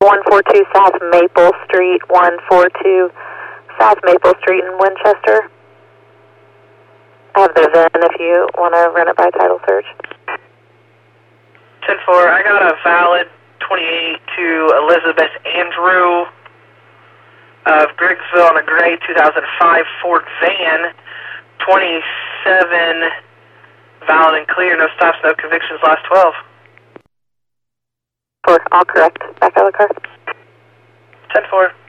142 South Maple Street, 142 South Maple Street in Winchester. I have the VIN if you want to run it by title search. 10-4, I got a valid 28 to Elizabeth Andrew of Griggsville on a gray 2005 Ford van. 27 valid and clear, no stops, no convictions, last 12. All correct. Back out of the car. 10-4.